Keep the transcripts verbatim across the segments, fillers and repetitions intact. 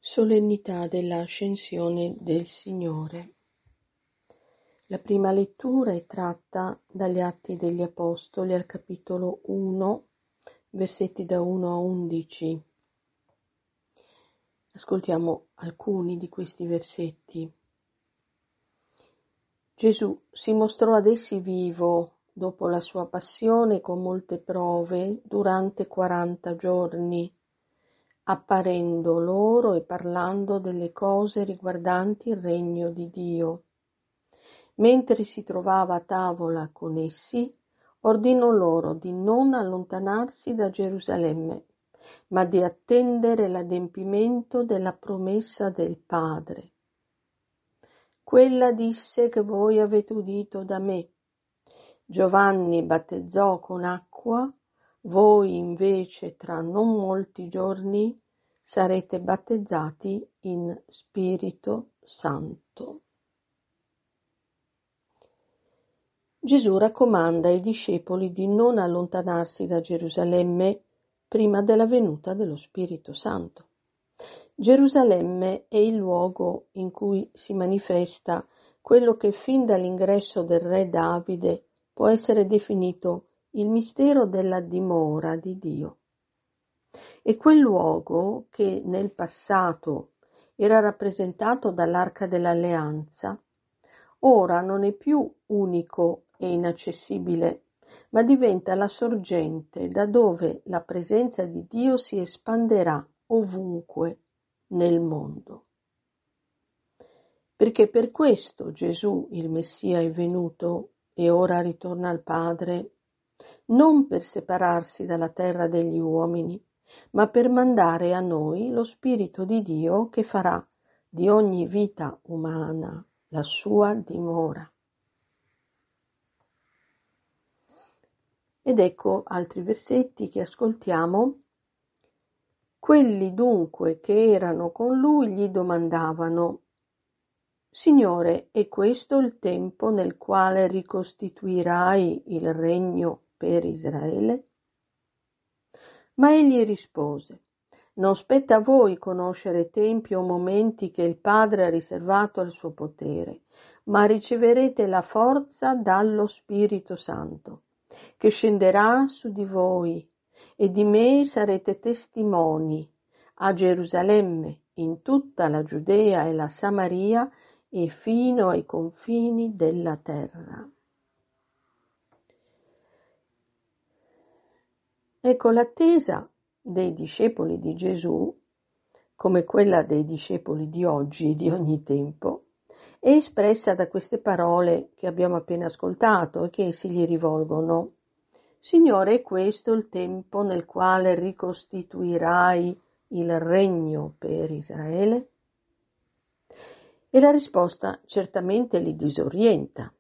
Solennità dell'Ascensione del Signore. La prima lettura è tratta dagli Atti degli Apostoli al capitolo uno, versetti da uno a undici. Ascoltiamo alcuni di questi versetti. Gesù si mostrò ad essi vivo dopo la sua passione con molte prove durante quaranta giorni, apparendo loro e parlando delle cose riguardanti il regno di Dio. Mentre si trovava a tavola con essi, ordinò loro di non allontanarsi da Gerusalemme, ma di attendere l'adempimento della promessa del Padre. Quella disse che voi avete udito da me. Giovanni battezzò con acqua, voi invece tra non molti giorni sarete battezzati in Spirito Santo. Gesù raccomanda ai discepoli di non allontanarsi da Gerusalemme prima della venuta dello Spirito Santo. Gerusalemme è il luogo in cui si manifesta quello che fin dall'ingresso del re Davide può essere definito il mistero della dimora di Dio. E quel luogo che nel passato era rappresentato dall'Arca dell'Alleanza, ora non è più unico e inaccessibile, ma diventa la sorgente da dove la presenza di Dio si espanderà ovunque nel mondo. Perché per questo Gesù, il Messia, è venuto e ora ritorna al Padre, non per separarsi dalla terra degli uomini, ma per mandare a noi lo Spirito di Dio che farà di ogni vita umana la sua dimora. Ed ecco altri versetti che ascoltiamo. Quelli dunque che erano con lui gli domandavano: Signore, è questo il tempo nel quale ricostituirai il regno per Israele? Ma egli rispose: Non spetta a voi conoscere tempi o momenti che il Padre ha riservato al suo potere, ma riceverete la forza dallo Spirito Santo, che scenderà su di voi, e di me sarete testimoni a Gerusalemme, in tutta la Giudea e la Samaria e fino ai confini della terra. Ecco, l'attesa dei discepoli di Gesù, come quella dei discepoli di oggi e di ogni tempo, è espressa da queste parole che abbiamo appena ascoltato e che essi gli rivolgono. Signore, è questo il tempo nel quale ricostituirai il regno per Israele? E la risposta certamente li disorienta.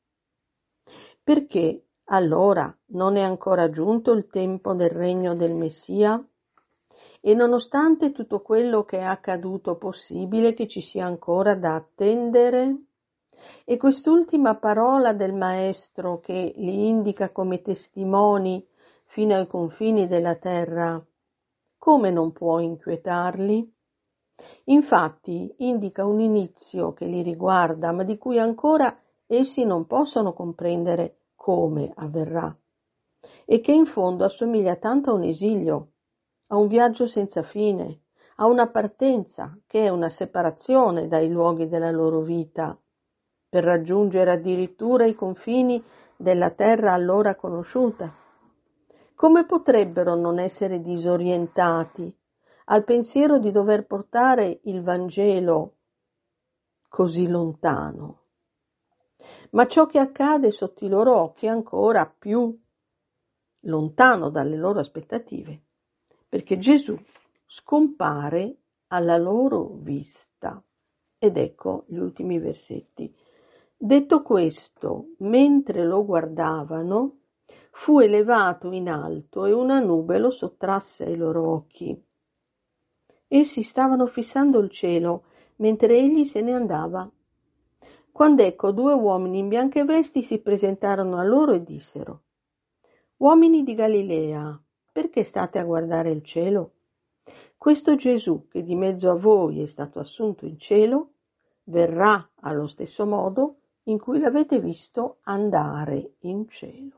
Perché allora non è ancora giunto il tempo del regno del Messia? E nonostante tutto quello che è accaduto, possibile che ci sia ancora da attendere? E quest'ultima parola del Maestro che li indica come testimoni fino ai confini della terra, come non può inquietarli? Infatti indica un inizio che li riguarda, ma di cui ancora essi non possono comprendere come avverrà, e che in fondo assomiglia tanto a un esilio, a un viaggio senza fine, a una partenza che è una separazione dai luoghi della loro vita, per raggiungere addirittura i confini della terra allora conosciuta. Come potrebbero non essere disorientati al pensiero di dover portare il Vangelo così lontano? Ma ciò che accade sotto i loro occhi è ancora più lontano dalle loro aspettative, perché Gesù scompare alla loro vista. Ed ecco gli ultimi versetti. Detto questo, mentre lo guardavano, fu elevato in alto e una nube lo sottrasse ai loro occhi. Essi stavano fissando il cielo mentre egli se ne andava. Quando ecco due uomini in bianche vesti si presentarono a loro e dissero: Uomini di Galilea, perché state a guardare il cielo? questo Gesù che di mezzo a voi è stato assunto in cielo, verrà allo stesso modo in cui l'avete visto andare in cielo.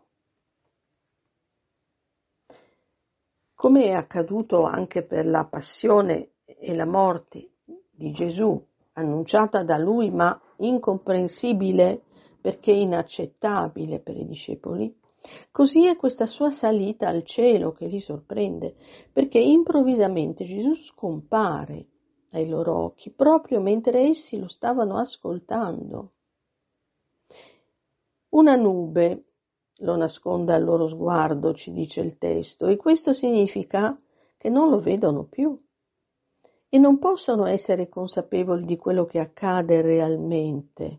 Come è accaduto anche per la passione e la morte di Gesù, annunciata da lui ma incomprensibile perché inaccettabile per i discepoli, così è questa sua salita al cielo che li sorprende, perché improvvisamente Gesù scompare ai loro occhi proprio mentre essi lo stavano ascoltando. Una nube lo nasconde al loro sguardo, ci dice il testo, e questo significa che non lo vedono più e non possono essere consapevoli di quello che accade realmente.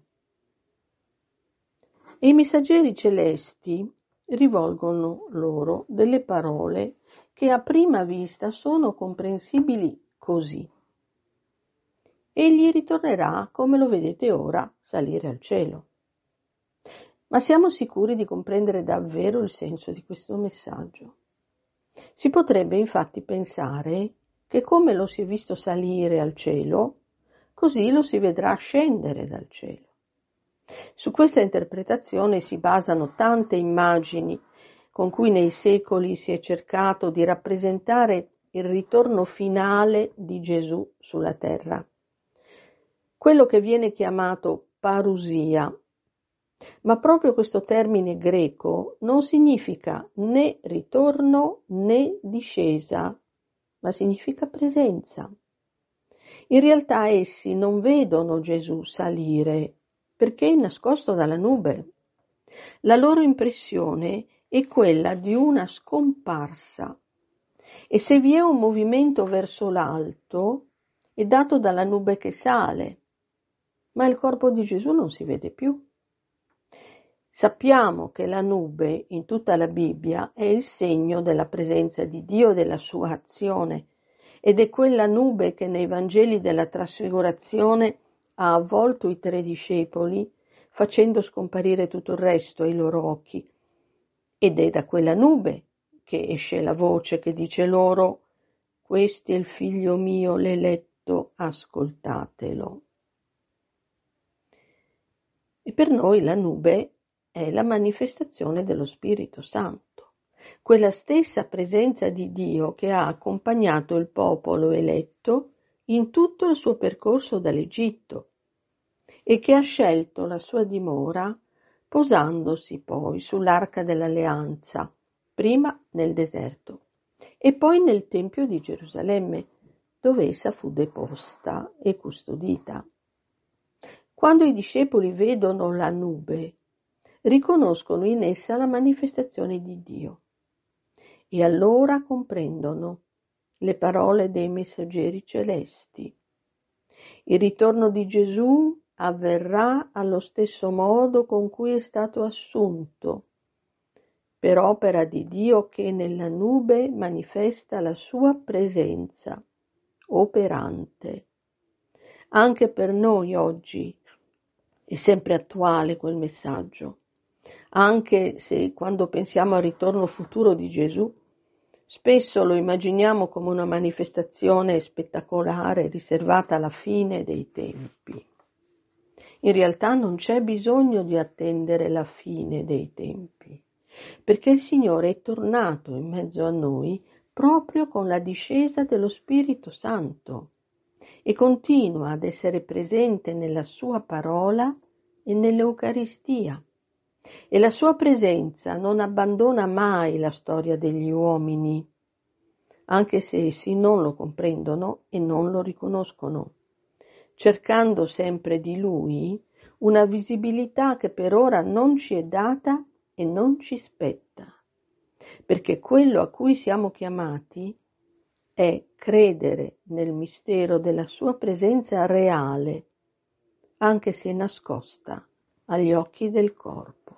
E i messaggeri celesti rivolgono loro delle parole che a prima vista sono comprensibili così. Egli ritornerà, come lo vedete ora, salire al cielo. Ma siamo sicuri di comprendere davvero il senso di questo messaggio? Si potrebbe infatti pensare che come lo si è visto salire al cielo, così lo si vedrà scendere dal cielo. Su questa interpretazione si basano tante immagini con cui nei secoli si è cercato di rappresentare il ritorno finale di Gesù sulla terra. Quello che viene chiamato parusia. Ma proprio questo termine greco non significa né ritorno né discesa, ma significa presenza. In realtà essi non vedono Gesù salire perché è nascosto dalla nube. La loro impressione è quella di una scomparsa e se vi è un movimento verso l'alto è dato dalla nube che sale, ma il corpo di Gesù non si vede più. Sappiamo che la nube in tutta la Bibbia è il segno della presenza di Dio e della sua azione ed è quella nube che nei Vangeli della Trasfigurazione ha avvolto i tre discepoli facendo scomparire tutto il resto ai loro occhi ed è da quella nube che esce la voce che dice loro: questo è il figlio mio l'eletto, ascoltatelo. E per noi la nube è la manifestazione dello Spirito Santo, quella stessa presenza di Dio che ha accompagnato il popolo eletto in tutto il suo percorso dall'Egitto e che ha scelto la sua dimora posandosi poi sull'arca dell'alleanza, prima nel deserto e poi nel Tempio di Gerusalemme, dove essa fu deposta e custodita. Quando i discepoli vedono la nube, riconoscono in essa la manifestazione di Dio e allora comprendono le parole dei messaggeri celesti. Il ritorno di Gesù avverrà allo stesso modo con cui è stato assunto, per opera di Dio che nella nube manifesta la sua presenza operante. Anche per noi oggi è sempre attuale quel messaggio, anche se quando pensiamo al ritorno futuro di Gesù, spesso lo immaginiamo come una manifestazione spettacolare riservata alla fine dei tempi. In realtà non c'è bisogno di attendere la fine dei tempi, perché il Signore è tornato in mezzo a noi proprio con la discesa dello Spirito Santo e continua ad essere presente nella sua parola e nell'Eucaristia. E la sua presenza non abbandona mai la storia degli uomini, anche se essi non lo comprendono e non lo riconoscono, cercando sempre di Lui una visibilità che per ora non ci è data e non ci spetta, perché quello a cui siamo chiamati è credere nel mistero della sua presenza reale, anche se nascosta agli occhi del corpo.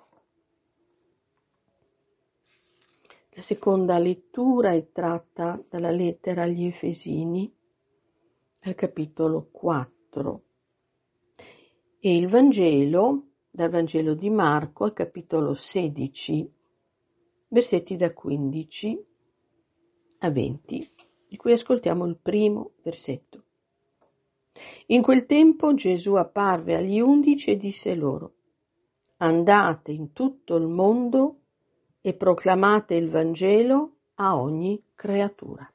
La seconda lettura è tratta dalla lettera agli Efesini, al capitolo quattro, e il Vangelo, dal Vangelo di Marco, al capitolo sedici, versetti da quindici a venti. di cui ascoltiamo il primo versetto. In quel tempo Gesù apparve agli undici e disse loro: andate in tutto il mondo e proclamate il Vangelo a ogni creatura.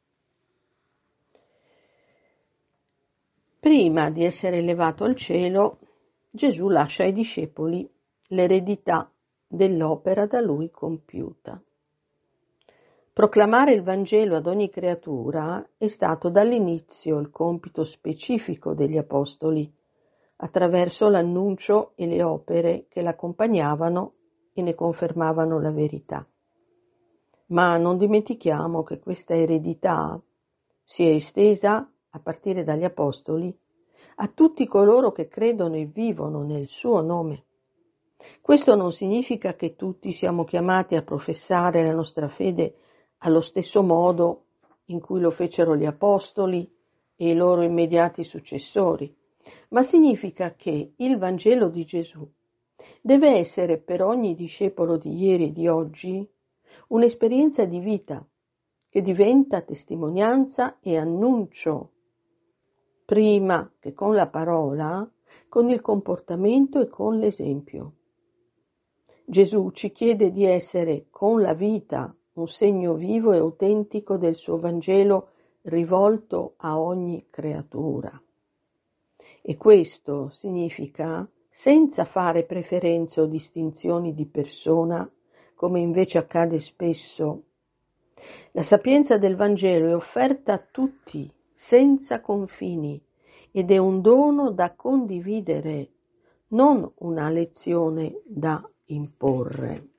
Prima di essere elevato al cielo, Gesù lascia ai discepoli l'eredità dell'opera da lui compiuta. Proclamare il Vangelo ad ogni creatura è stato dall'inizio il compito specifico degli Apostoli, attraverso l'annuncio e le opere che l'accompagnavano e ne confermavano la verità. Ma non dimentichiamo che questa eredità si è estesa, a partire dagli Apostoli, a tutti coloro che credono e vivono nel suo nome. Questo non significa che tutti siamo chiamati a professare la nostra fede allo stesso modo in cui lo fecero gli Apostoli e i loro immediati successori, ma significa che il Vangelo di Gesù deve essere per ogni discepolo di ieri e di oggi un'esperienza di vita che diventa testimonianza e annuncio, prima che con la parola, con il comportamento e con l'esempio. Gesù ci chiede di essere con la vita un segno vivo e autentico del suo Vangelo rivolto a ogni creatura. E questo significa senza fare preferenze o distinzioni di persona, come invece accade spesso. La sapienza del Vangelo è offerta a tutti, senza confini, ed è un dono da condividere, non una lezione da imporre.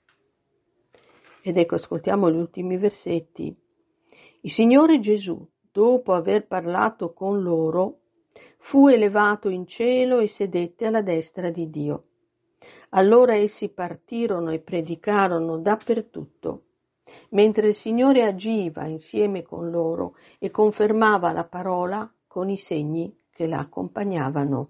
Ed ecco, ascoltiamo gli ultimi versetti. Il Signore Gesù, dopo aver parlato con loro, fu elevato in cielo e sedette alla destra di Dio. Allora essi partirono e predicarono dappertutto, mentre il Signore agiva insieme con loro e confermava la parola con i segni che la accompagnavano.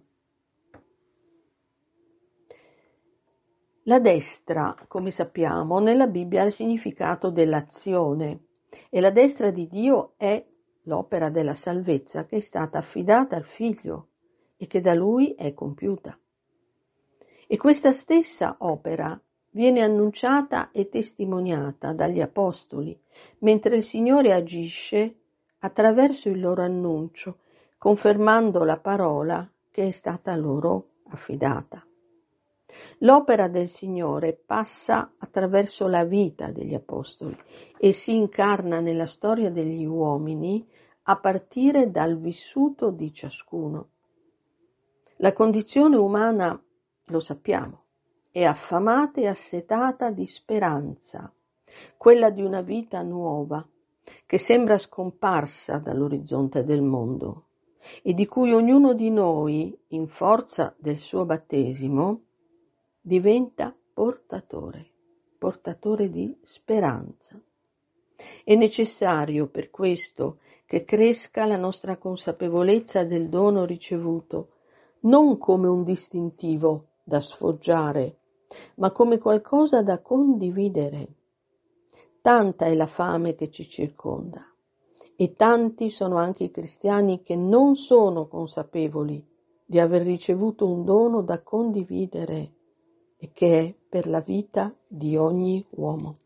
La destra, come sappiamo, nella Bibbia ha il significato dell'azione e la destra di Dio è l'opera della salvezza che è stata affidata al Figlio e che da Lui è compiuta. E questa stessa opera viene annunciata e testimoniata dagli Apostoli, mentre il Signore agisce attraverso il loro annuncio, confermando la parola che è stata loro affidata. L'opera del Signore passa attraverso la vita degli Apostoli e si incarna nella storia degli uomini a partire dal vissuto di ciascuno. La condizione umana, lo sappiamo, è affamata e assetata di speranza, quella di una vita nuova che sembra scomparsa dall'orizzonte del mondo e di cui ognuno di noi, in forza del suo battesimo, diventa portatore, portatore di speranza. È necessario per questo che cresca la nostra consapevolezza del dono ricevuto, non come un distintivo da sfoggiare, ma come qualcosa da condividere. Tanta è la fame che ci circonda e tanti sono anche i cristiani che non sono consapevoli di aver ricevuto un dono da condividere e che è per la vita di ogni uomo.